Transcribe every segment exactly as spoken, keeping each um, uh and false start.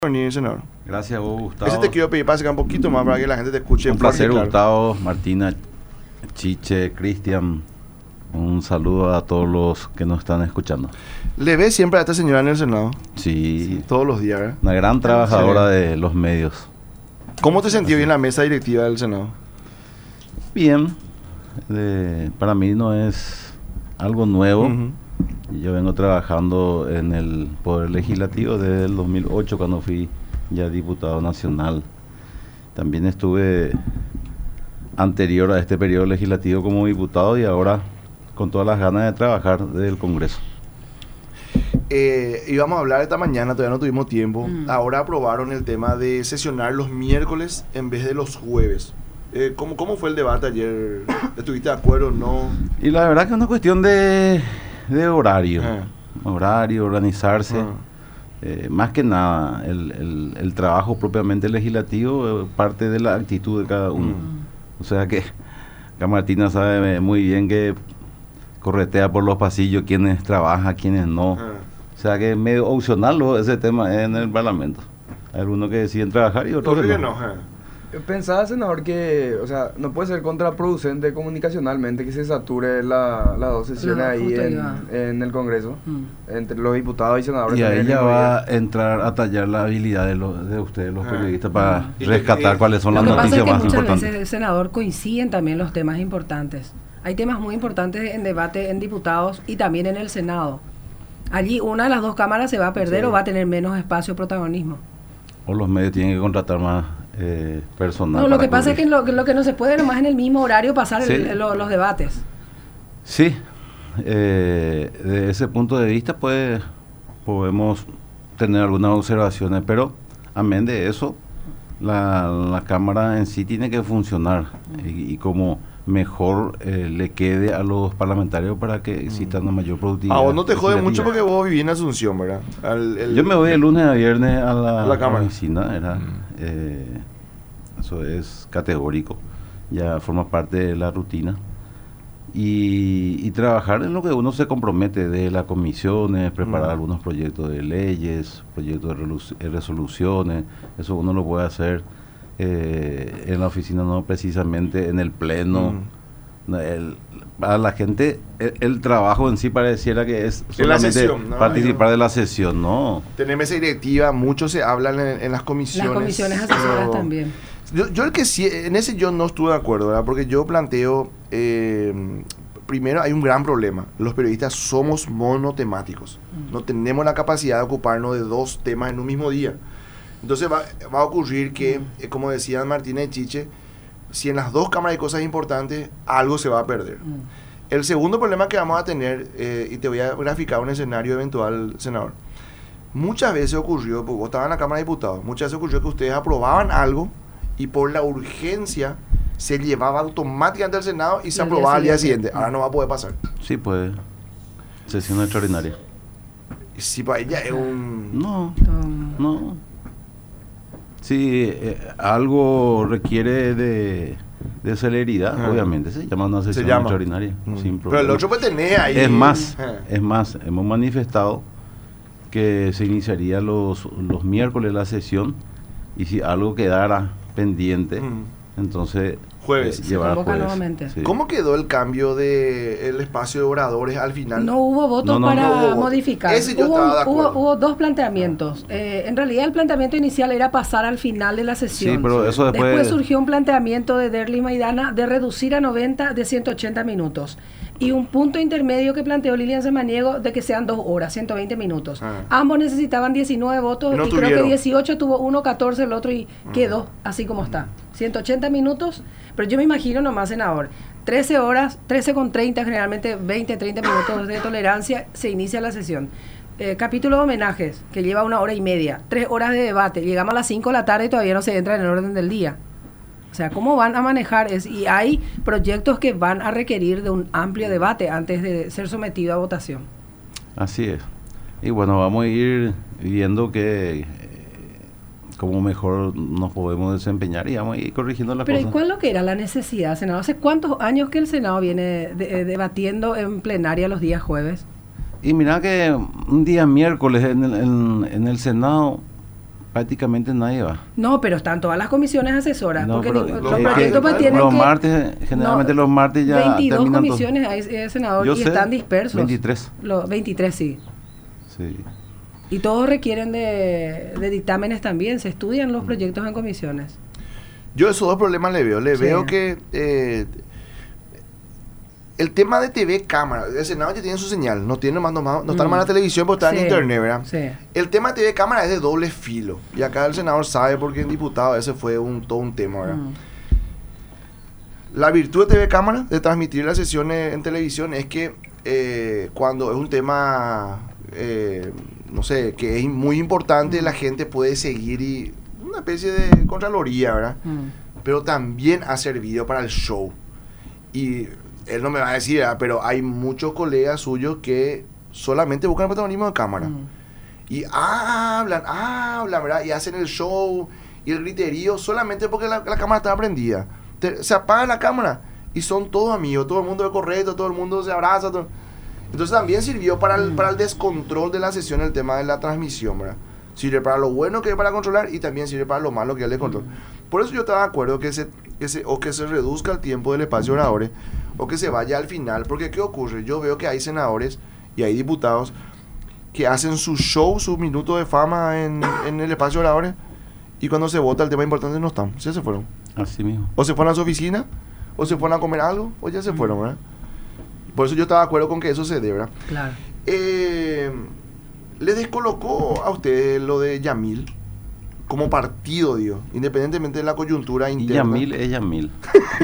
venir, senador. Gracias a vos, Gustavo. Ese te quiero pedir para un poquito más para que la gente te escuche. Un placer, claro. Gustavo, Martina, Chiche, Cristian. Un saludo a todos los que nos están escuchando. ¿Le ves siempre a esta señora en el Senado? Sí. Sí, todos los días, ¿verdad? Una gran trabajadora de los medios. ¿Cómo te sentí hoy en la mesa directiva del Senado? Bien. De, para mí no es algo nuevo. Uh-huh. Yo vengo trabajando en el Poder Legislativo desde el dos mil ocho, cuando fui ya diputado nacional. También estuve anterior a este periodo legislativo como diputado y ahora con todas las ganas de trabajar desde el Congreso. Eh, íbamos a hablar esta mañana, todavía no tuvimos tiempo. Mm. Ahora aprobaron el tema de sesionar los miércoles en vez de los jueves. Eh, ¿cómo, ¿Cómo fue el debate ayer? ¿Estuviste de acuerdo o no? Y la verdad que es una cuestión de, de horario. Ah. Horario, organizarse. Ah. Eh, más que nada, el, el, el trabajo propiamente legislativo eh, parte de la actitud de cada uno. Mm. O sea que acá Martina sabe muy bien que corretea por los pasillos quienes trabajan, quienes no. Ah. O sea que es medio opcional ese tema en el Parlamento. Hay algunos que deciden trabajar y otros que no. no. Pensaba, senador, que, o sea, no puede ser contraproducente comunicacionalmente que se sature la, las dos sesiones no, ahí en, en el Congreso, mm. entre los diputados y senadores. Y ahí ya va a entrar a tallar la habilidad de, los, de ustedes, los ah. periodistas, para ah. rescatar cuáles son las noticias es que más muchas importantes. Veces, senador, coinciden también los temas importantes. Hay temas muy importantes en debate en diputados y también en el Senado. Allí una de las dos cámaras se va a perder sí. o va a tener menos espacio protagonismo. O los medios tienen que contratar más eh, personal. No, lo que pasa cubrir. es que lo, lo que no se puede nomás en el mismo horario pasar sí. el, lo, los debates. Sí, eh, de ese punto de vista pues podemos tener algunas observaciones, pero amén de eso, la, la Cámara en sí tiene que funcionar mm. y, y como mejor eh, le quede a los parlamentarios para que exista una mayor productividad. Ah, vos no te jode mucho porque vos vivís en Asunción, ¿verdad? Al, el, Yo me voy de lunes a viernes a la, a la, cámara. la oficina, era, mm. eh, eso es categórico, ya forma parte de la rutina. Y, y trabajar en lo que uno se compromete de las comisiones, preparar mm. algunos proyectos de leyes, proyectos de resoluciones, eso uno lo puede hacer. Eh, en la oficina, no precisamente en el pleno. Mm. El, a la gente el, el trabajo en sí pareciera que es solamente la sesión, ¿no? participar no. de la sesión, no. Tener mesa directiva, mucho se hablan en, en las comisiones. Las comisiones asesoras pero, también. Yo, yo el que sí, en ese yo no estuve de acuerdo, ¿verdad? Porque yo planteo, eh, primero hay un gran problema. Los periodistas somos monotemáticos. Mm. No tenemos la capacidad de ocuparnos de dos temas en un mismo día. Entonces va, va a ocurrir que, mm. eh, como decían Martina y Chiche, si en las dos cámaras hay cosas importantes, algo se va a perder. Mm. El segundo problema que vamos a tener, eh, y te voy a graficar un escenario eventual, senador. Muchas veces ocurrió, porque vos estabas en la Cámara de Diputados, muchas veces ocurrió que ustedes aprobaban algo y por la urgencia se llevaba automáticamente al Senado y, y se aprobaba al día siguiente. siguiente. Ahora no va a poder pasar. Sí, puede. Sesión extraordinaria. Sí, para ella es un... No, no. Si eh, algo requiere de, de celeridad, ah. obviamente se llama una sesión llama. extraordinaria. Mm. Sin Pero el otro puede tener ahí. Es más, ah. es más, hemos manifestado que se iniciaría los, los miércoles la sesión y si algo quedara pendiente, mm. entonces jueves. Eh, llevar a jueves. Sí. ¿Cómo quedó el cambio del de espacio de oradores al final? No hubo votos no, no, para no hubo modificar. Ese yo hubo, estaba de acuerdo. Hubo, hubo dos planteamientos. Eh, en realidad el planteamiento inicial era pasar al final de la sesión. Sí, pero eso después... después surgió un planteamiento de Derli Maidana de reducir a noventa de ciento ochenta minutos. Y un punto intermedio que planteó Lilian Samaniego de que sean dos horas, ciento veinte minutos. Ah. Ambos necesitaban diecinueve votos no y tuvieron. Creo que dieciocho tuvo uno, catorce el otro y ah. quedó así como está. ciento ochenta minutos, pero yo me imagino nomás, senador, trece horas, trece con treinta, generalmente veinte, treinta minutos de tolerancia, se inicia la sesión. Eh, capítulo de homenajes, que lleva una hora y media, tres horas de debate, llegamos a las cinco de la tarde y todavía no se entra en el orden del día. O sea, ¿cómo van a manejar eso? Y hay proyectos que van a requerir de un amplio debate antes de ser sometido a votación. Así es. Y bueno, vamos a ir viendo que eh, cómo mejor nos podemos desempeñar y vamos a ir corrigiendo las Pero cosas. ¿y cuál es lo que era la necesidad, senador? ¿Hace cuántos años que el Senado viene de, eh, debatiendo en plenaria los días jueves? Y mira que un día miércoles en el, en, en el Senado prácticamente nadie va. No, pero están todas las comisiones asesoras. No, porque pero ni- los los martes- proyectos pues tienen los que- martes, generalmente no, los martes ya veintidós terminan todo. comisiones hay, eh, senador, Yo y sé, están dispersos. veintitrés. Los veintitrés, sí. Sí. Y todos requieren de, de dictámenes también. Se estudian los proyectos en comisiones. Yo esos dos problemas le veo. Le Sí. veo que eh, el tema de T V cámara, el Senado ya tiene su señal, no tiene más, no, más- no está Mm. más en la televisión, pero está Sí, en internet, ¿verdad? sí. El tema de T V cámara es de doble filo. Y acá el senador sabe porque en diputado ese fue un, todo un tema, ¿verdad? Mm. La virtud de T V cámara, de transmitir las sesiones en televisión, es que eh, cuando es un tema, eh, no sé, que es muy importante, la gente puede seguir y una especie de contraloría, ¿verdad? Mm. Pero también ha servido para el show. Y él no me va a decir, ¿verdad? Pero hay muchos colegas suyos que solamente buscan el protagonismo de cámara. Mm. Y hablan, hablan, ¿verdad? Y hacen el show y el griterío solamente porque la, la cámara está prendida. Te- se apaga la cámara y son todos amigos, todo el mundo es correcto, todo el mundo se abraza. todo- Entonces también sirvió para el, Mm. para el descontrol de la sesión el tema de la transmisión, ¿verdad? Sirve para lo bueno que es para controlar y también sirve para lo malo que es el descontrol. Por eso yo estaba de acuerdo que se, que se, o que se reduzca el tiempo del espacio de oradores o que se vaya al final. Porque ¿qué ocurre? Yo veo que hay senadores y hay diputados que hacen su show, su minuto de fama en, en el espacio de oradores y cuando se vota el tema importante no están. Ya se fueron. Así mismo. O se fueron a su oficina, o se fueron a comer algo, o ya se fueron, ¿verdad? Por eso yo estaba de acuerdo con que eso se dé, ¿verdad? Claro. Eh, ¿Le descolocó a usted lo de Yamil como partido, digo, independientemente de la coyuntura Y interna? Yamil es Yamil.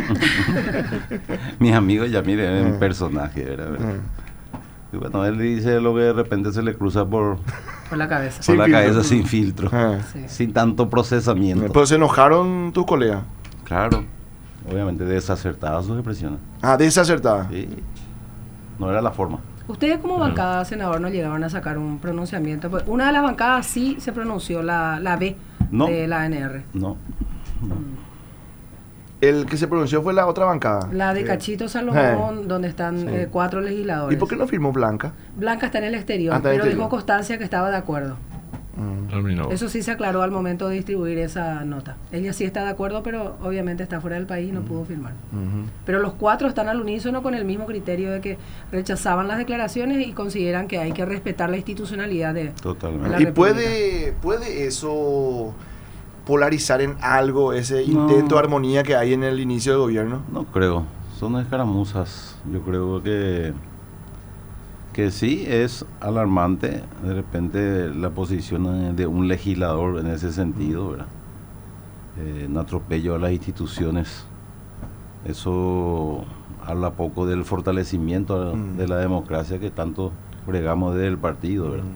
Mis amigos Yamil es un Ah. personaje, ¿verdad? ¿verdad? Ah. Y bueno, él dice lo que de repente se le cruza por, Por la cabeza. por Sin la filtro. cabeza sin filtro, Ah. Sí. sin tanto procesamiento. Pero se enojaron tus colegas. Claro, obviamente desacertadas sus expresiones. Ah, desacertada. Sí. No era la forma. Ustedes como bancada, senador, no llegaron a sacar un pronunciamiento. Pues una de las bancadas sí se pronunció, la, la B No. de la A N R. No. no. El que se pronunció fue la otra bancada. La de Eh, Cachito Salomón, donde están Sí. eh, cuatro legisladores. ¿Y por qué no firmó Blanca? Blanca está en el exterior, Ah, está en el pero exterior. dejó constancia que estaba de acuerdo. Mm. Terminó. Eso sí se aclaró al momento de distribuir esa nota. Ella sí está de acuerdo, pero obviamente está fuera del país y no pudo firmar. Ujú. Pero los cuatro están al unísono con el mismo criterio de que rechazaban las declaraciones y consideran que hay que respetar la institucionalidad de... Totalmente. La ¿Y República. puede, puede eso polarizar en algo ese No. intento de armonía que hay en el inicio del gobierno? No creo, son escaramuzas. Yo creo que que sí es alarmante de repente la posición de un legislador en ese sentido, ¿verdad? Eh, un atropello a las instituciones. Eso habla poco del fortalecimiento Mm. de la democracia que tanto bregamos desde el partido, ¿verdad?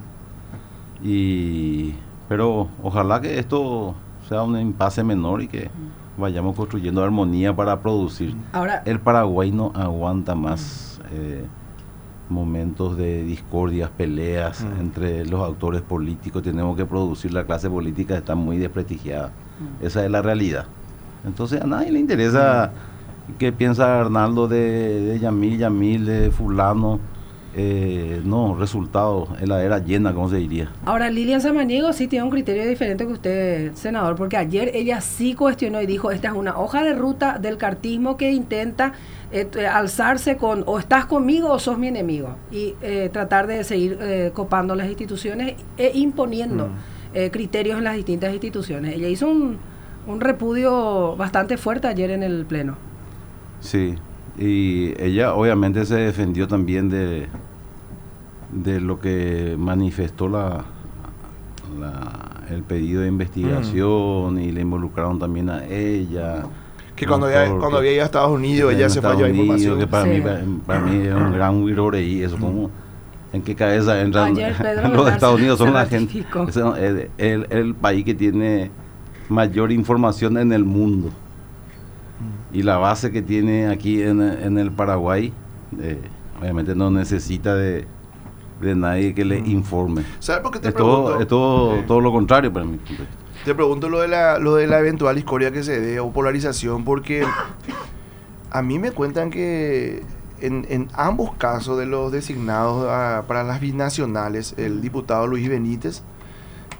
Y pero ojalá que esto sea un impasse menor y que vayamos construyendo armonía para producir. Ahora, El Paraguay no aguanta más eh, momentos de discordias, peleas Mm. entre los actores políticos. Tenemos que producir, la clase política está muy desprestigiada. Mm. Esa es la realidad. Entonces a nadie le interesa qué piensa Arnaldo de, de Yamil, Yamil, de fulano. Eh, no, resultado, heladera llena, ¿cómo se diría? ahora Lilian Samaniego sí tiene un criterio diferente que usted, senador, porque ayer ella sí cuestionó y dijo, esta es una hoja de ruta del cartismo que intenta eh, eh, alzarse con o estás conmigo o sos mi enemigo y eh, tratar de seguir eh, copando las instituciones e imponiendo Mm. eh, criterios en las distintas instituciones. Ella hizo un, un repudio bastante fuerte ayer en el Pleno. Sí, y ella obviamente se defendió también de, de lo que manifestó la, la- el pedido de investigación y le involucraron también a ella. Que cuando, Un había, autor cuando que- había ido a Estados Unidos, en ella se fue a Estados llevar Unidos, información. que para, Sí. mí, para, para mí es un gran wiroreí, eso como en qué cabeza entran Ayer Pedro los Velar Estados se- Unidos, son se la gente, ratificó. ese no- es el, el país que tiene mayor información en el mundo. Y la base que tiene aquí en, en el Paraguay, eh, obviamente no necesita de, de nadie que le informe. ¿Sabes por qué te Es pregunto? todo, es todo, Eh, todo lo contrario para mí. punto de vista. Te pregunto lo de la, lo de la eventual discordia que se dé o polarización, porque a mí me cuentan que en, en ambos casos de los designados a- para las binacionales, el diputado Luis Benítez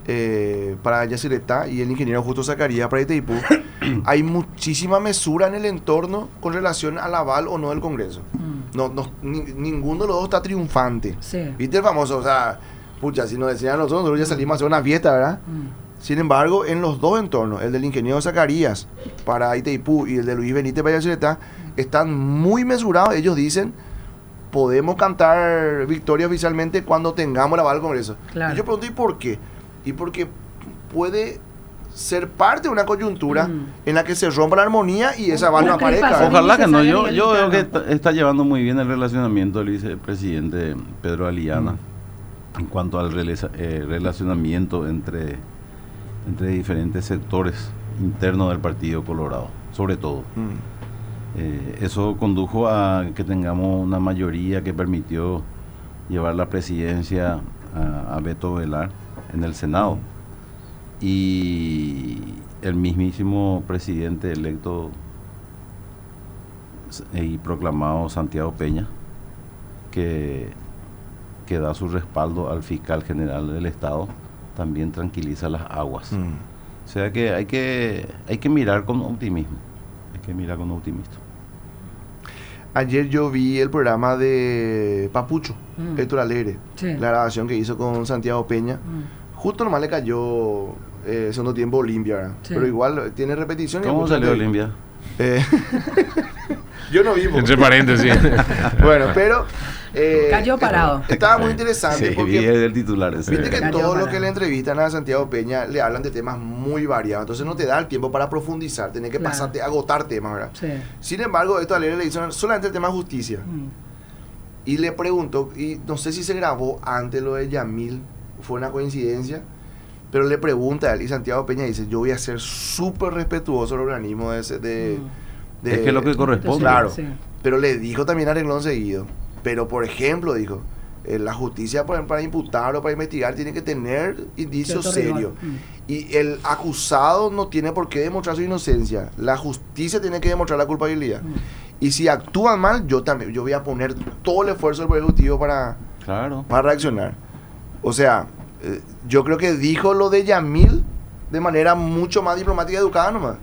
eh, para Yacyretá y el ingeniero Justo Zacarías para Itaipú, hay muchísima mesura en el entorno con relación al aval o no del Congreso. Mm. No, no, ni, ninguno de los dos está triunfante. Sí. ¿Viste el famoso? O sea, pucha, si nos decían nosotros, nosotros ya salimos a hacer una fiesta, ¿verdad? Mm. Sin embargo, en los dos entornos, el del ingeniero Zacarías para Itaipú y el de Luis Benítez para Yacyretá, están muy mesurados. Ellos dicen, podemos cantar victoria oficialmente cuando tengamos el aval del Congreso. Claro. Y yo pregunto, ¿y por qué? Y porque puede ser parte de una coyuntura mm. en la que se rompa la armonía y esa aval no aparezca. Ojalá que no. Yo, yo veo que está, está llevando muy bien el relacionamiento del vicepresidente Pedro Aliana mm. en cuanto al rela- eh, relacionamiento entre, entre diferentes sectores internos del Partido Colorado, sobre todo. Mm. Eh, eso condujo a que tengamos una mayoría que permitió llevar la presidencia a, a Beto Velar en el Senado. Y el mismísimo presidente electo y proclamado Santiago Peña, que, que da su respaldo al fiscal general del Estado, también tranquiliza las aguas. Mm. O sea que hay que hay que mirar con optimismo. Hay que mirar con optimismo. Ayer yo vi el programa de Papucho, mm. Héctor Alegre, sí. La grabación que hizo con Santiago Peña. Mm. Justo nomás le cayó eh, segundo tiempo Olimpia, sí. Pero igual tiene repetición. ¿Cómo salió de... Olimpia? Eh, yo no vi. Entre paréntesis. Bueno, pero... Eh, cayó parado. Estaba muy interesante. Sí, porque vi el titular. Viste que cayó todo parado. lo que le entrevistan a Santiago Peña le hablan de temas muy variados. Entonces no te da el tiempo para profundizar. Tenés que claro. pasarte a agotar temas, ¿verdad? Sí. Sin embargo, esto a Alegre le hizo solamente el tema de justicia. Mm. Y le preguntó, y no sé si se grabó antes lo de Yamil, fue una coincidencia, pero le pregunta a él, y Santiago Peña dice, yo voy a ser súper respetuoso del organismo de, ese, de, mm. de... Es que es lo que corresponde. Claro, sí. Pero le dijo también a renglón seguido. Pero, por ejemplo, dijo, eh, la justicia para, para imputar o para investigar tiene que tener indicios serios. Mm. Y el acusado no tiene por qué demostrar su inocencia. La justicia tiene que demostrar la culpabilidad. Mm. Y si actúan mal, yo también yo voy a poner todo el esfuerzo del Poder Ejecutivo para, claro. para reaccionar. O sea, eh, yo creo que dijo lo de Yamil de manera mucho más diplomática y educada nomás.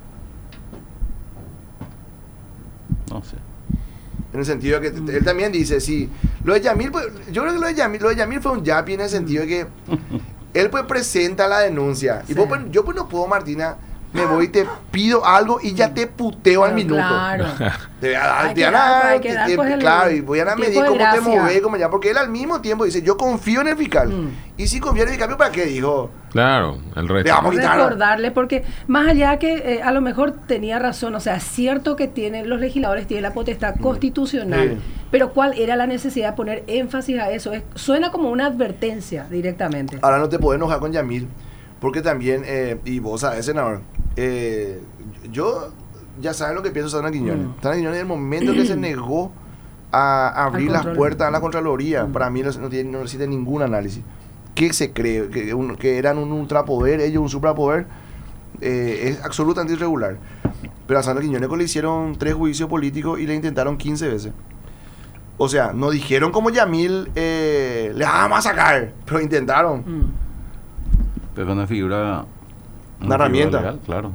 No sé. En el sentido de que mm. él también dice, sí, lo de Yamil, pues, yo creo que lo de Yamil, lo de Yamil fue un yapi en el sentido de que él pues presenta la denuncia. Sí. Y vos, pues, yo pues no puedo, Martina, me voy y te pido algo y ya te puteo pero al minuto. Claro. Te voy a dar, te voy a claro, y voy a medir cómo te mueves, como ya, porque él al mismo tiempo dice, yo confío en el fiscal. Mm. Y si confío en el fiscal, ¿para qué dijo? Claro, el resto. Vamos a quitar. Recordarle, porque más allá que eh, a lo mejor tenía razón, o sea, es cierto que tienen los legisladores tienen la potestad mm. constitucional, sí. Pero ¿cuál era la necesidad de poner énfasis a eso? Es, suena como una advertencia directamente. Ahora no te puedes enojar con Yamil, porque también, eh, y vos sabés, senador, eh, yo ya sabes lo que pienso Sandra Quiñones. Mm. Sandra Quiñones, en el momento que se negó a abrir las puertas a la Contraloría, mm. para mí no, tiene, no necesita ningún análisis. ¿Qué se cree? Que, un, que eran un ultrapoder, ellos un suprapoder, eh, es absolutamente irregular. Pero a Sandra Quiñones le hicieron tres juicios políticos y le intentaron quince veces. O sea, no dijeron como Yamil, eh, le vamos a sacar, pero intentaron. Mm. Pero una figura... Una, una herramienta. Legal, claro.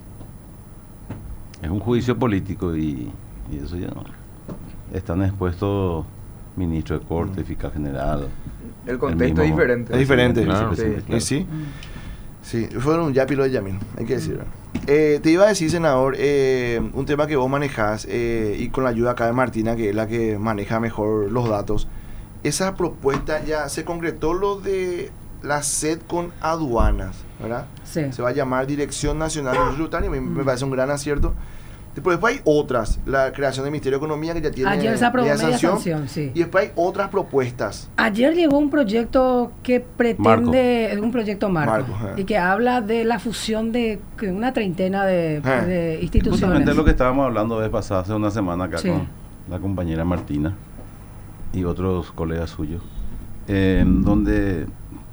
Es un juicio político y, y eso ya no. Están expuestos ministro de corte, mm. fiscal general. El contexto el mismo, es diferente. Es diferente. Claro. Sí, claro. sí. Sí, fueron un yapi lo de Yamil, hay que decirlo. Eh, te iba a decir, senador, eh, un tema que vos manejás eh, y con la ayuda acá de Martina, que es la que maneja mejor los datos. Esa propuesta ya se concretó lo de la S E D con aduanas, ¿verdad? Sí. Se va a llamar Dirección Nacional de Tributario, me, mm. me parece un gran acierto. Después, después hay otras, la creación del Ministerio de Economía que ya tiene ayer se aprobó media sanción, sanción, sí. Y después hay otras propuestas. Ayer llegó un proyecto que pretende, marco. un proyecto marco, marco y que habla de la fusión de una treintena de, de instituciones. Justamente lo que estábamos hablando la vez pasada, hace una semana acá, sí. con la compañera Martina y otros colegas suyos, eh, donde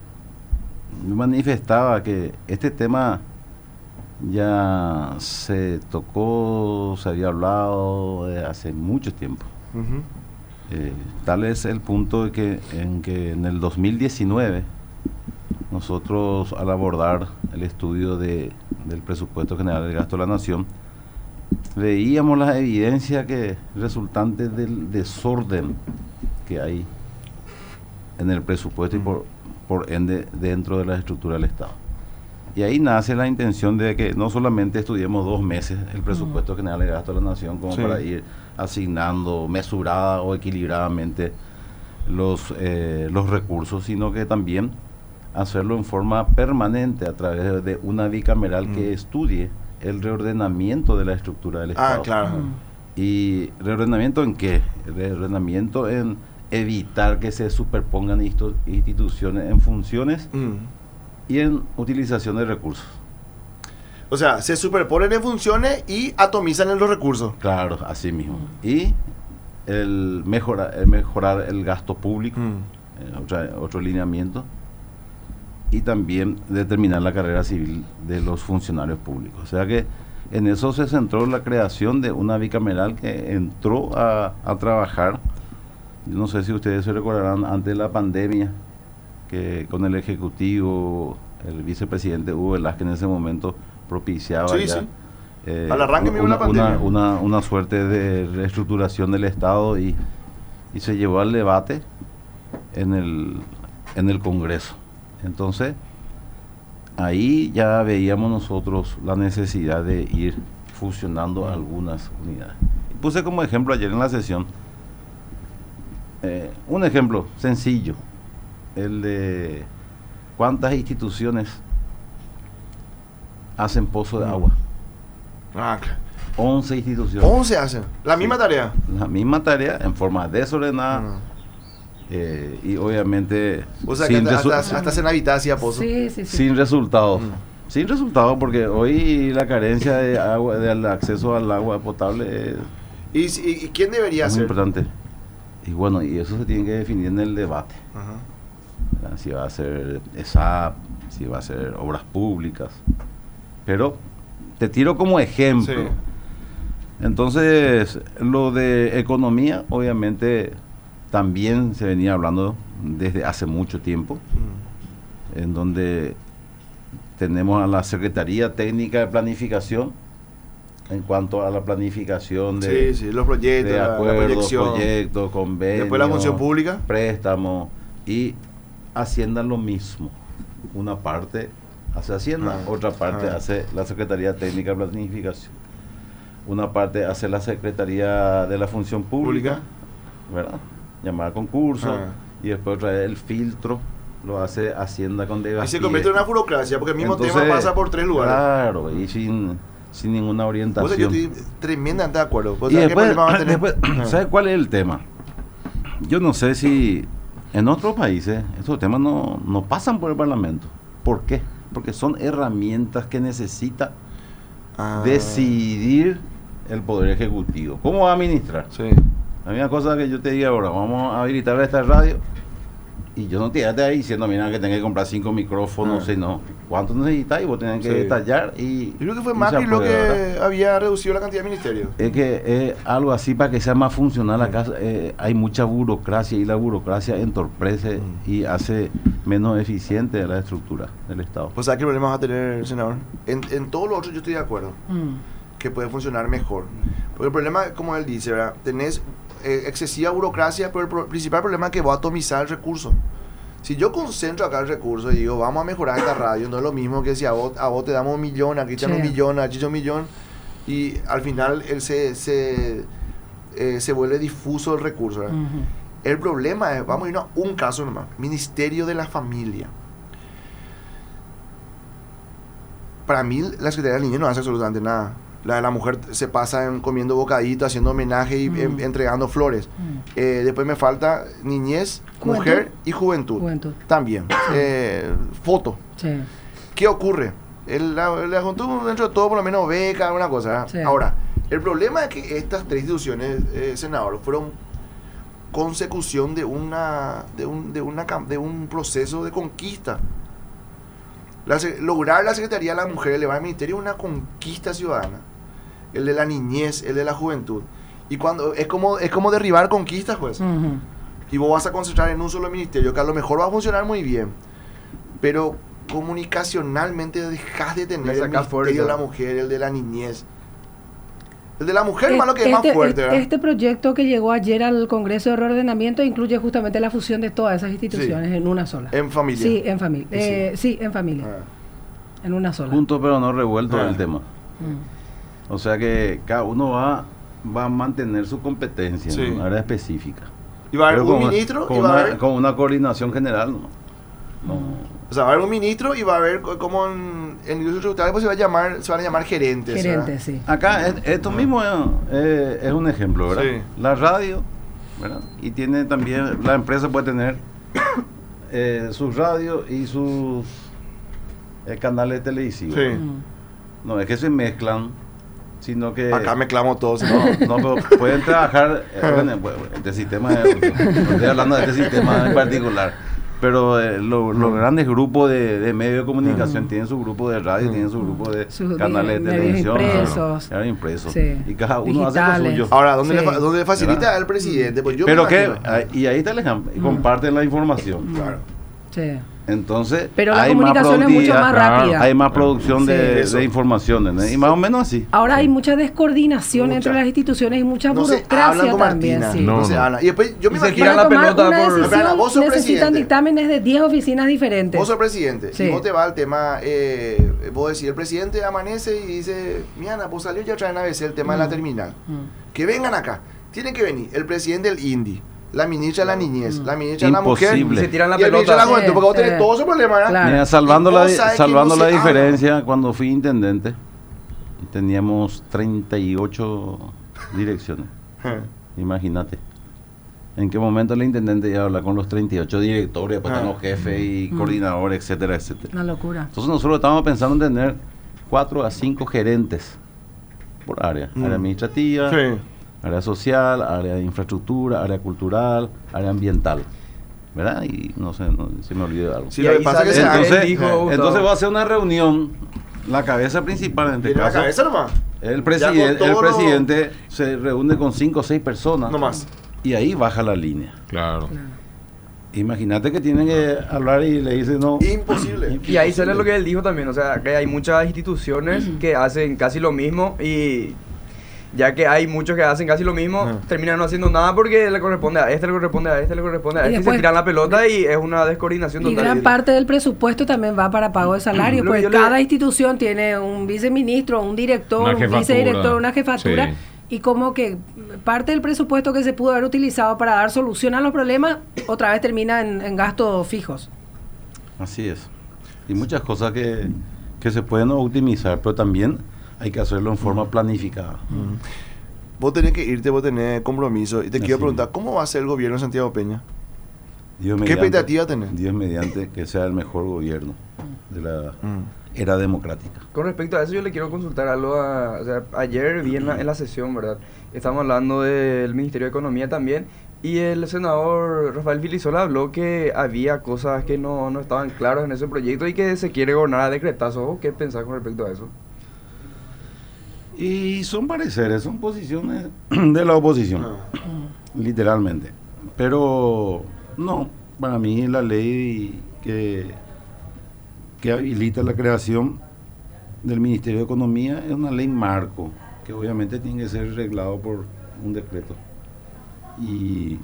manifestaba que este tema ya se tocó, se había hablado de hace mucho tiempo. Uh-huh. Eh, tal es el punto de que en que en el dos mil diecinueve nosotros al abordar el estudio de, del presupuesto general del gasto de la nación, veíamos las evidencias que resultantes del desorden que hay en el presupuesto y por, por ende dentro de la estructura del Estado. Y ahí nace la intención de que no solamente estudiemos dos meses el presupuesto general del gasto de la nación como sí. para ir asignando mesurada o equilibradamente los, eh, los recursos, sino que también hacerlo en forma permanente a través de una bicameral mm. que estudie el reordenamiento de la estructura del Estado. Ah, claro. Mm. ¿Y reordenamiento en qué? Reordenamiento en evitar que se superpongan institu- instituciones en funciones mm. y en utilización de recursos. O sea, se superponen en funciones y atomizan en los recursos. Claro, así mismo. Y el mejorar el, mejorar el gasto público, mm. eh, otra, otro lineamiento, y también determinar la carrera civil de los funcionarios públicos. O sea que en eso se centró la creación de una bicameral que entró a, a trabajar. Yo no sé si ustedes se recordarán, antes de la pandemia, que con el Ejecutivo, el vicepresidente Hugo Velázquez en ese momento propiciaba sí, ya sí. Eh, al arranque una, una, la pandemia. Una, una, una suerte de reestructuración del Estado y, y se llevó al debate en el, en el Congreso. Entonces, ahí ya veíamos nosotros la necesidad de ir fusionando algunas unidades. Puse como ejemplo ayer en la sesión, eh, un ejemplo sencillo, el de cuántas instituciones hacen pozo de agua. Ah, claro. once instituciones. once hacen. La sí. misma tarea. La misma tarea en forma desordenada. Uh-huh. Eh, y obviamente o sea sin que hasta, resu- hasta, hasta Cenavita hacía pozo sí, sí, sí. sin resultados mm. sin resultados porque hoy la carencia de agua, del acceso al agua potable es, ¿Y, y quién debería es ser? Muy importante. Y bueno, y eso se tiene que definir en el debate. Uh-huh. Si va a ser E S A P, si va a ser obras públicas, pero te tiro como ejemplo. Sí. Entonces, lo de economía, obviamente también se venía hablando desde hace mucho tiempo, mm. en donde tenemos a la Secretaría Técnica de Planificación en cuanto a la planificación de, sí, sí, los proyectos, de acuerdos, la proyección, proyectos, convenios, después la función pública, préstamos, y Hacienda lo mismo. Una parte hace Hacienda, ah, otra parte ah. hace la Secretaría Técnica de Planificación, una parte hace la Secretaría de la Función Pública, ¿verdad? Llamar a concurso, ah. y después traer el filtro, lo hace Hacienda con Degastía. Y se convierte en una burocracia, porque el mismo Entonces, tema pasa por tres lugares. Claro, y sin, sin ninguna orientación. Pues yo estoy tremendamente de acuerdo. Y después, después ¿sabes cuál es el tema? Yo no sé si en otros países estos temas no, no pasan por el Parlamento. ¿Por qué? Porque son herramientas que necesita ah. decidir el Poder Ejecutivo. ¿Cómo va a administrar? Sí. La misma cosa que yo te diga ahora, vamos a habilitar esta radio y yo no te de ahí diciendo, mira, que tenés que comprar cinco micrófonos, ah. sino cuánto necesitas y vos tenés que sí. detallar. Y, yo creo que fue Macri lo que ¿verdad? había reducido la cantidad de ministerios. Es que es algo así para que sea más funcional acá. Eh, hay mucha burocracia y la burocracia entorpece mm. y hace menos eficiente la estructura del Estado. Pues ¿sabes qué problema va a tener, senador? En, en todo lo otro yo estoy de acuerdo, mm. que puede funcionar mejor. Porque el problema, como él dice, ¿verdad? Tenés eh, excesiva burocracia, pero el pro- principal problema es que va a atomizar el recurso. Si yo concentro acá el recurso y digo, vamos a mejorar esta radio, no es lo mismo que si a vos, a vos te damos un millón, aquí te dan sí. un millón, aquí te dan un millón, y al final él se, se, eh, se vuelve difuso el recurso. ¿verdad? Uh-huh. El problema es, vamos a irnos a un caso nomás, Ministerio de la Familia. Para mí, la Secretaría de la Niñez no hace absolutamente nada. La de la mujer se pasa en comiendo bocaditos, haciendo homenaje y mm. en, entregando flores. Mm. Eh, después me falta niñez, juventud. mujer y juventud. juventud. También. Eh, foto. Sí. ¿Qué ocurre? El, la, la juventud, dentro de todo, por lo menos beca, alguna cosa. Sí. Ahora, el problema es que estas tres instituciones, eh, senador, fueron consecución de una de un, de una de un proceso de conquista. La, lograr la Secretaría de la Mujer, elevar al Ministerio, es una conquista ciudadana. El de la niñez, el de la juventud. Y cuando es como es como derribar conquistas, pues. Uh-huh. Y vos vas a concentrar en un solo ministerio, que a lo mejor va a funcionar muy bien. Pero comunicacionalmente dejas de tener Le el sacás misterio de fuerza. la mujer, el de la niñez. El de la mujer, Eh, más lo que es este, más fuerte, ¿verdad? Este proyecto que llegó ayer al Congreso de Reordenamiento incluye justamente la fusión de todas esas instituciones Sí. en una sola. En familia. Sí, en familia. Sí. Eh, sí, en familia. Ah. En una sola. Juntos pero no revueltos Ah. el tema. Mm. O sea que cada uno va, va a mantener su competencia Sí. en una área específica. Y va a haber Pero un con- ministro con y va a una, haber... con una coordinación general, ¿no? No. O sea, va a haber un ministro y va a haber co- como en, en industria tributaria pues se va a llamar, se van a llamar gerentes. Gerente, ¿verdad? sí. Acá es- esto mismo es, eh, es un ejemplo, ¿verdad? Sí. La radio, ¿verdad? Y tiene también, la empresa puede tener eh, sus radios y sus eh, canales televisivos. Sí. Mm. No es que se mezclan, sino que... Acá mezclamos todos. No, no, pero pueden trabajar eh, bueno, bueno, este sistema, de- no estoy hablando de este sistema en particular, pero eh, lo- los grandes grupos de, de medios de comunicación tienen su grupo de radio, tienen su grupo de Sus canales de medios televisión, impresos. claro, impresos, Sí. y cada uno Digitales. hace lo suyo. Ahora, ¿dónde, Sí. le, fa- dónde le facilita ¿Verdad? al presidente? Pues yo Pero me que, imagino. ah, y ahí está el ejemplo, y comparten la información. Claro. Sí. Entonces, Pero la hay más comunicación es mucho productividad, más claro, rápida. hay más producción Sí. de, Eso. de información, ¿no? Y más o menos así. Ahora hay mucha descoordinación Mucha. entre las instituciones y mucha No se hablan burocracia con también. Martina. Sí. No, No, se no. habla. Y después yo me Y se imagino... tiran la Para tomar pelota una por- decisión Espera, vos sos necesitan presidente. dictámenes de diez oficinas diferentes. Vos sos presidente Sí. y vos te va al tema, eh, vos decís, el presidente amanece y dice, Miana, pues salió ya otra vez en A B C el tema de la terminal. Mm. Que vengan acá. Tienen que venir el presidente del I N D I, la ministra de la niñez, la ministra de la mujer Imposible. Y se tiran la y el ministro de la pelota. juventud, porque vos Sí, tenés sí. todo ese problema, ¿verdad? Claro. Mira, salvando Y la, vos sabés que salvando no la se habla. diferencia, cuando fui intendente, teníamos treinta y ocho direcciones. Imagínate. ¿En qué momento el intendente ya habla con los treinta y ocho directores, pues Ah. están los jefes y Mm. coordinadores, etcétera, etcétera? Una locura. Entonces nosotros estábamos pensando en tener cuatro a cinco gerentes por área. Mm. Área administrativa, Sí. área social, área de infraestructura, área cultural, área ambiental. ¿Verdad? Y no sé, no, se me olvidó algo. Sí, Y lo que ahí pasa es que sale- se Él entonces, dijo, Gustavo. entonces va a ser una reunión, la cabeza principal en este tiene la caso, cabeza nomás. el Ya presidente, con el todo lo- presidente se reúne con cinco o seis personas Nomás. y ahí baja la línea. Claro. Claro. Imagínate que tienen que hablar y le dicen no. Imposible. Y ahí sale lo que él dijo también, o sea, que hay muchas instituciones que hacen casi lo mismo y ya que hay muchos que hacen casi lo mismo, Ajá. terminan no haciendo nada porque le corresponde a este, le corresponde a este, le corresponde a Y este, y después- se tiran la pelota y es una descoordinación Y total. gran parte del presupuesto también va para pago de salario, Lo que porque yo le- cada institución tiene un viceministro, un director, Una un jefatura. vicedirector, una jefatura, Sí. y como que parte del presupuesto que se pudo haber utilizado para dar solución a los problemas, otra vez termina en, en gastos fijos. Así es. Y muchas cosas que, que se pueden optimizar, pero también hay que hacerlo en forma planificada. Vos tenés que irte, vos tenés compromiso. Y te Así quiero es. preguntar, ¿cómo va a ser el gobierno de Santiago Peña? Dios ¿Qué mediante- expectativa tenés? Dios mediante que sea el mejor gobierno de la Mm. era democrática. Con respecto a eso yo le quiero consultar algo, a- o sea, ayer vi en la, en la sesión, ¿verdad? Estamos hablando del Ministerio de Economía también y el senador Rafael Filisola habló que había cosas que no, no estaban claras en ese proyecto y que se quiere gobernar a decretazo. ¿Vos ¿Qué pensás con respecto a eso? Y son pareceres, son posiciones de la oposición, Ah. literalmente. Pero no, para mí la ley que, que habilita la creación del Ministerio de Economía es una ley marco, que obviamente tiene que ser arreglado por un decreto. Y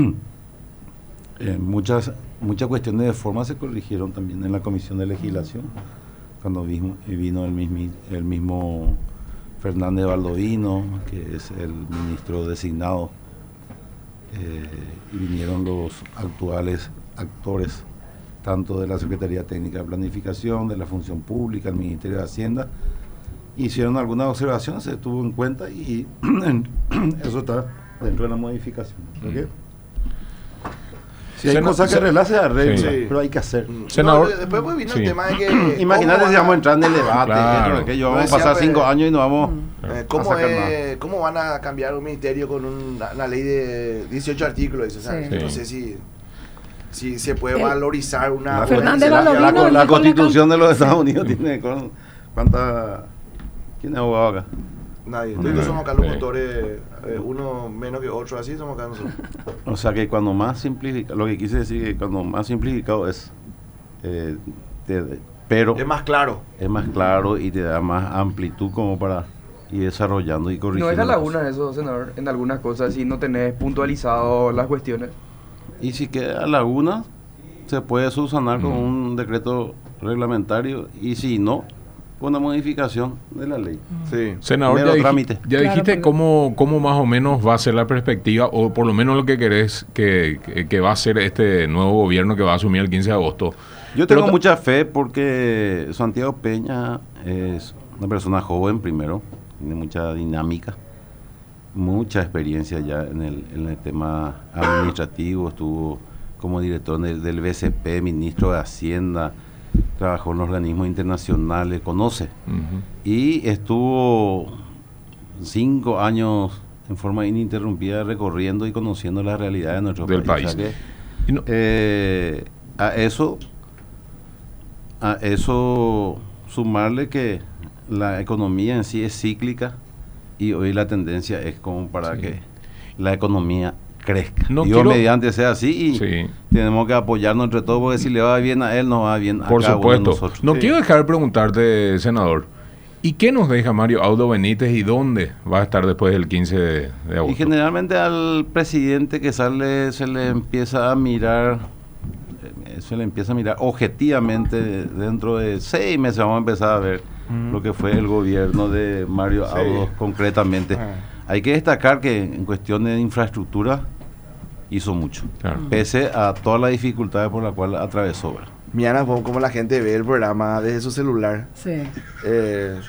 eh, muchas, muchas cuestiones de forma se corrigieron también en la Comisión de Legislación, cuando vino, vino el mismo, el mismo Fernández Baldovino, que es el ministro designado, eh, y vinieron los actuales actores, tanto de la Secretaría Técnica de Planificación, de la Función Pública, el Ministerio de Hacienda, hicieron algunas observaciones, se tuvo en cuenta y eso está dentro de la modificación. ¿Ok? Si hay Sena- cosas que se- arreglar, se arreglan, Sí. pero hay que hacer. Senador- No, después pues vino sí. el tema de que... Imagínate ¿cómo si van vamos a entrar en el debate, Claro. esto, aquello, Lo vamos a decía, pasar pues, cinco años y nos vamos Eh, a ¿cómo, sacar es- ¿Cómo van a cambiar un ministerio con una, una ley de dieciocho artículos? O sea, Sí. no Sí. sé si, si se puede El- valorizar una... La, Fernández la- la- Baldovino la- la dijo la constitución de los Estados Unidos tiene con, cuánta, ¿quién es abogado acá? Nadie. No, Todos no, somos acá los sí. motores, eh, uno menos que otro, así somos acá nosotros. O sea que cuando más simplificado, lo que quise decir que cuando más simplificado es, eh, te, pero Es más claro. es más claro y te da más amplitud como para ir desarrollando y No corrigiendo. deja las laguna eso, senador, en algunas cosas, si no tenés puntualizado las cuestiones. cosas. Y si queda laguna, se puede subsanar con un decreto reglamentario y si no, con una modificación de la ley. Sí. Senador, Mero ya, dij- trámite. ya Claro, dijiste porque- cómo, cómo más o menos va a ser la perspectiva, o por lo menos lo que querés que, que, que va a ser este nuevo gobierno que va a asumir el quince de agosto. Yo Pero tengo ta- mucha fe porque Santiago Peña es una persona joven primero, tiene mucha dinámica, mucha experiencia ya en el, en el tema administrativo, estuvo como director del, del B C P, ministro de Hacienda, trabajó en organismos internacionales, conoce, Ujú. y estuvo cinco años en forma ininterrumpida recorriendo y conociendo la realidad de nuestro Del país. país. O sea que, Y no- eh, a eso a eso sumarle que la economía en sí es cíclica y hoy la tendencia es como para Sí. que la economía crezca. No Dios quiero- mediante sea así y Sí. tenemos que apoyarnos entre todos porque si le va bien a él nos va bien a Por cada uno de supuesto. nosotros. No Sí. quiero dejar de preguntarte, senador, ¿y qué nos deja Mario Audo Benítez y dónde va a estar después del quince de, de Y agosto? generalmente al presidente que sale se le empieza a mirar, eh, se le empieza a mirar objetivamente dentro de seis meses vamos a empezar a ver lo que fue el gobierno de Mario Sí. Audo concretamente. Ah. Hay que destacar que en cuestiones de infraestructura hizo mucho, Claro. pese a todas las dificultades por las cuales atravesó. ¿verdad? Mira como la gente ve el programa desde su celular. Sí. Eh,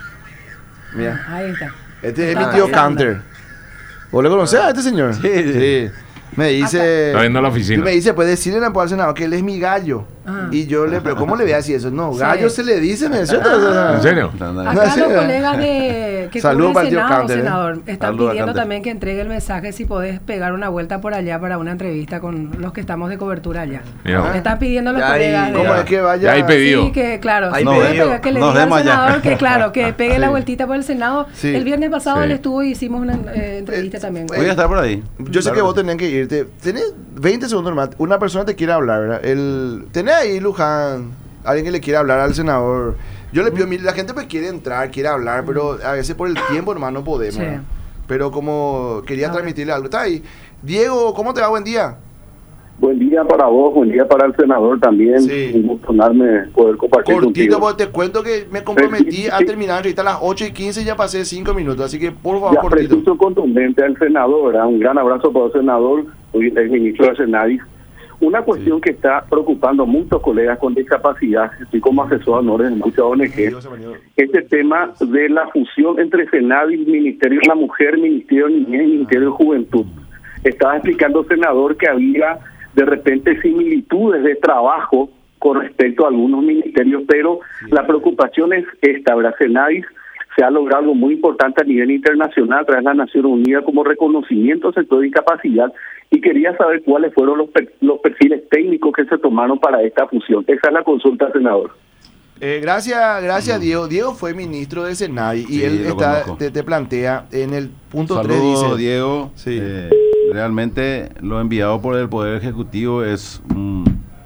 mira, Ahí está. este es Está mi tío pasando. Canter. ¿Vos le conocés a este señor? Sí. Me dice... Está viendo la oficina. Me dice, pues decirle al senador que él es mi gallo. Ah. Y yo le... Pero ¿cómo le voy a decir eso? No, Sí. gallo se le dice, ¿me ¿cierto? ¿En serio? Acá los colegas de que Saludos cubren para el tío Senado, Canter, ¿eh? senador, están Saludos a pidiendo Canter. también que entregue el mensaje si podés pegar una vuelta por allá para una entrevista con los que estamos de cobertura allá. Mira. Me están pidiendo los Ya hay- colegas de- ¿Cómo es que vaya? Ya hay pedido. Sí, que claro, Hay si puede pedido. pegar, que le Nos diga al vemos allá. senador que claro, que pegue Sí. la vueltita por el Senado. Sí. El viernes pasado Sí. él estuvo y hicimos una eh, entrevista también. Voy a estar por ahí. Yo sé Claro. que vos tenés que irte. Tenés veinte segundos más. Una persona te quiere hablar, ¿verdad? El, tenés ahí, Luján, alguien que le quiere hablar al senador. Yo le pido, mire, la gente pues quiere entrar, quiere hablar, pero a veces por el tiempo, hermano, no podemos. Sí. ¿verdad? Pero como quería A ver. transmitirle algo. Está ahí. Diego, ¿cómo te va? Buen día. Buen día para vos, buen día para el senador también. Sí. Un gusto enorme poder compartir Cortito, contigo. porque te cuento que me comprometí a Sí. terminar la entrevista a las ocho y quince y ya pasé cinco minutos. Así que, por favor, Ya cortito. preciso contundente al senador. ¿eh? Un gran abrazo para el senador, hoy el ministro de Senadis. Una cuestión que está preocupando a muchos colegas con discapacidad, estoy como asesor de honores de muchas O N G, Dios, se me dio. este tema de la fusión entre Senadis, Ministerio de la Mujer, Ministerio de Niñez y Ministerio de Juventud. Estaba explicando, senador, que había de repente similitudes de trabajo con respecto a algunos ministerios, pero la preocupación es esta, ¿verdad? Senadis se ha logrado algo muy importante a nivel internacional tras la Naciones Unidas como reconocimiento al sector de discapacidad y quería saber cuáles fueron los, per- los perfiles técnicos que se tomaron para esta fusión. Esa es la consulta, senador. Eh, gracias, gracias Diego. Diego fue ministro de Senadi y Sí, él lo está, conozco. te, te plantea en el punto tres Saludos, dice, Diego. Sí. Eh, realmente lo enviado por el Poder Ejecutivo es un,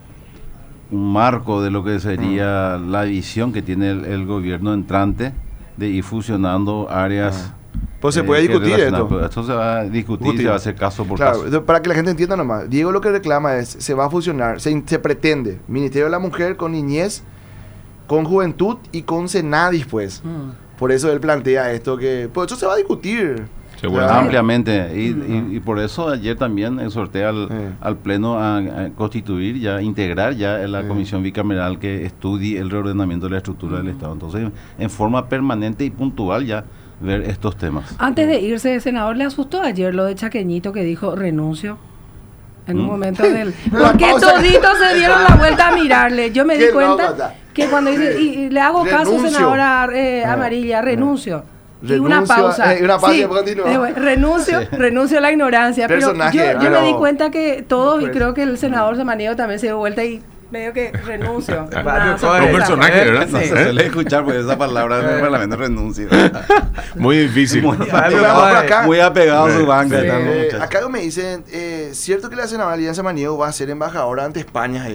un marco de lo que sería la visión que tiene el, el gobierno entrante de ir fusionando áreas. Pues se eh, puede que discutir relacionan- esto. pero esto se va a discutir, Discutir. se va a hacer caso por Claro, caso. entonces, para que la gente entienda nomás, Diego lo que reclama es, se va a fusionar, se, in- se pretende, Ministerio de la Mujer con Niñez, con Juventud y con Senadis, pues. Mm. Por eso él plantea esto que, pues eso se va a discutir. Seguramente. Ampliamente, y, y- y por eso ayer también exhorté al, Sí. al Pleno a, a constituir, ya integrar ya en la Sí. comisión bicameral que estudie el reordenamiento de la estructura del Estado. Entonces, en forma permanente y puntual ya ver estos temas. Antes de irse, senador, ¿le asustó ayer lo de Chaqueñito que dijo renuncio? En un Mm. momento del... La Porque pausa- toditos se dieron la vuelta a mirarle. Yo me di Qué cuenta loca. que cuando dice, y, y le hago caso, Renuncio. senadora eh, Ah. Amarilla, renuncio. Y Renuncio, una pausa. eh, una pausa y Sí, después continúa. eh, bueno, renuncio, renuncio a la ignorancia. Pero yo, Personaje, yo pero- me di cuenta que todos, y Pues. creo que el senador Samaniego también se dio vuelta y medio que renuncio. Una Varios sorpresa. Un personaje, ¿verdad? No Sí. se suele escuchar porque esa palabra en el Parlamento renuncio. Muy difícil. Muy Vamos apegado, por acá. muy apegado a su banca. Sí. están los Eh, muchachos. acá me dicen, eh, cierto que la senadora Alianza Maniego va a ser embajadora ante España. Eh.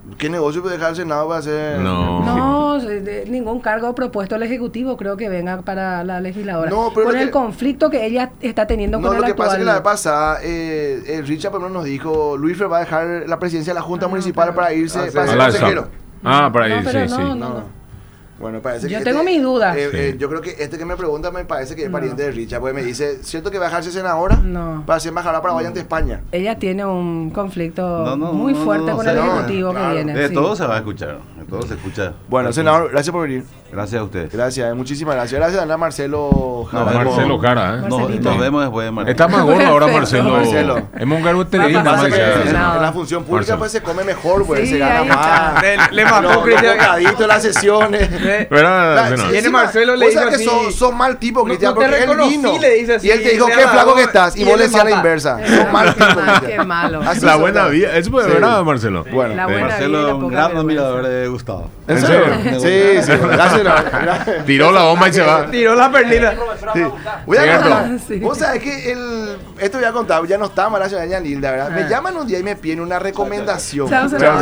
¿Qué negocio puede dejar el Senado para hacer? No. No, de- de- ningún cargo propuesto al Ejecutivo creo que venga para la legisladora. No, pero con lo el que- conflicto que ella está teniendo No, con lo el que pasa es que la vez actual. pasada, eh, eh, Richard por lo menos nos dijo, Luis Fer va a dejar la presidencia de la Junta Ah, Municipal pero- para irse, Ah, sí. para A ser la consejero. esa- Ah, para No, ir, pero sí, no, sí. no. No. Bueno, parece Yo que tengo este- mis dudas. eh, Sí. eh, yo creo que este que me pregunta me parece que es No. pariente de Richard, porque me dice, ¿cierto que va a dejarse senadora? No. Para ser embajadora paraguaya ante España. Ella tiene un conflicto No, no, muy no, fuerte no, con o el sea, Ejecutivo claro, que viene. De sí. todo se va a escuchar, de todo se escucha. Bueno, senador, gracias por venir. Gracias a ustedes. Gracias, eh, muchísimas gracias. Gracias a Marcelo Jara. No, Marcelo Jara, ¿eh? Nos, Marcelito. nos vemos después de Marcelo. Está más gordo ahora Perfecto. Marcelo. Marcelo. Hemos un cargo de televisión, Va a nada más Pasa pasar que que- el Senado. en la función pública Marcelo. pues se come mejor, pues Sí, se gana ahí más. Le, le mató Los- los Cristian. bocaditos, las sesiones. Le- ¿Verdad, Claro, senador? sí, Viene encima, Marcelo, le vos dice sabés que así, sos, sos mal tipo, no- Cristian, no te porque él reconocí, vino. le dice así, y él te dijo, le qué ama, flaco que vos- estás. Y y vos él le le decías la mata. inversa. Eh, Sos mal qué tipo, mal, Cristian. qué malo. Así La sos, buena ¿no? vida, eso es Sí. verdad, Marcelo. Bueno, La Sí. buena vida y la Marcelo, un poca gran vergüenza. admirador de Gustavo. ¿En ¿En serio? serio? Sí, sí. Gracias, no. Tiró la bomba y se va. Tiró la perlita. Sí. Voy a Cierto. contar. Sí. Vos sabés que el, esto voy a contar, ya no está la ciudadanía linda, ¿verdad? Me llaman un día y me piden una recomendación. Chao, senador.